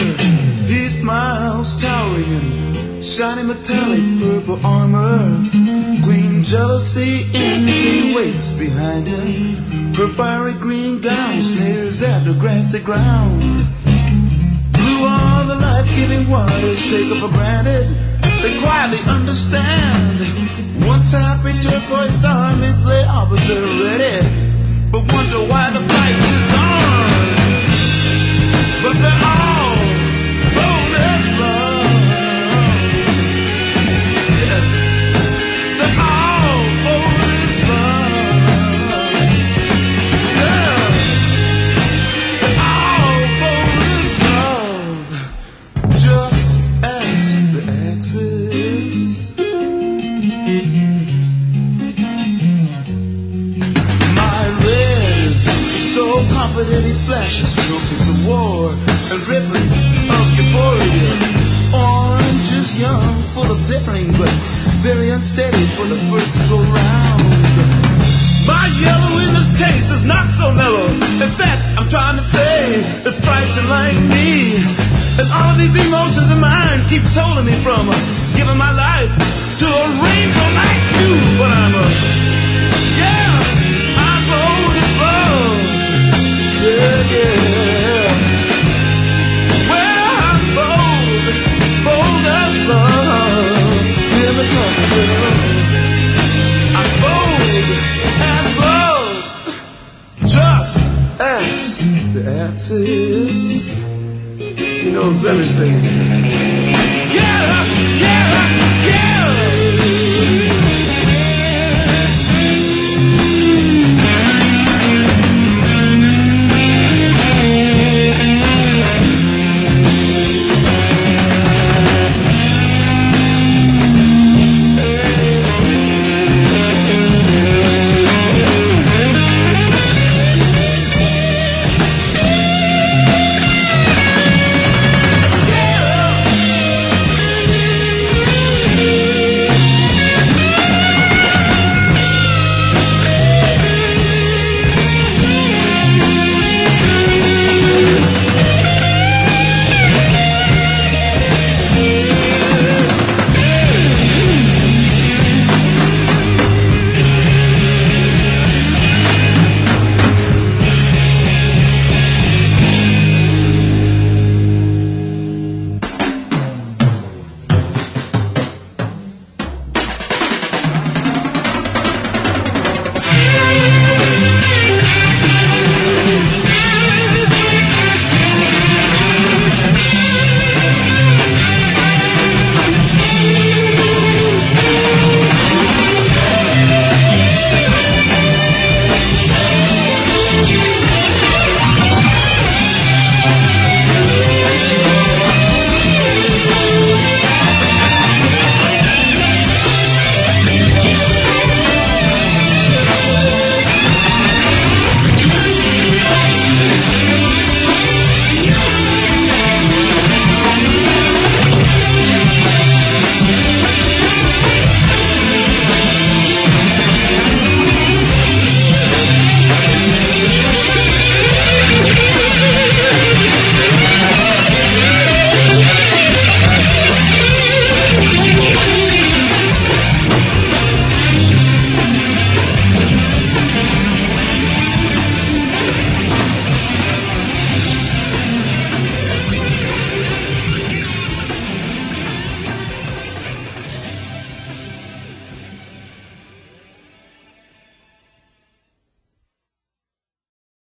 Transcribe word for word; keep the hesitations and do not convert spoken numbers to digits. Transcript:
He smiles, towering in shiny metallic purple armor. Queen Jealousy envy waits behind him. Her fiery green gown sneers at the grassy ground. Blue are the life-giving waters taken for granted. They quietly understand. Once happy turquoise armies lay opposite ready, but wonder why the fight is on. But they're all bold as love. Yeah. They're all bold as love. Yeah. They're all bold as love. Just ask the exes. My red is so confident he flashes trophies of war and ribbons of euphoria. Orange is young, full of daring, but very unsteady for the first go round. My yellow in this case is not so mellow. In fact, I'm trying to say it's frightened like me. And all of these emotions of mine keep holding me from uh, giving my life to a rainbow like you. But I'm a, yeah, I'm bold as love. Yeah, yeah. Well, I'm bold, bold as love. Hear me talk, girl. I'm bold as love. Just ask the answers. He knows everything. Yeah, yeah.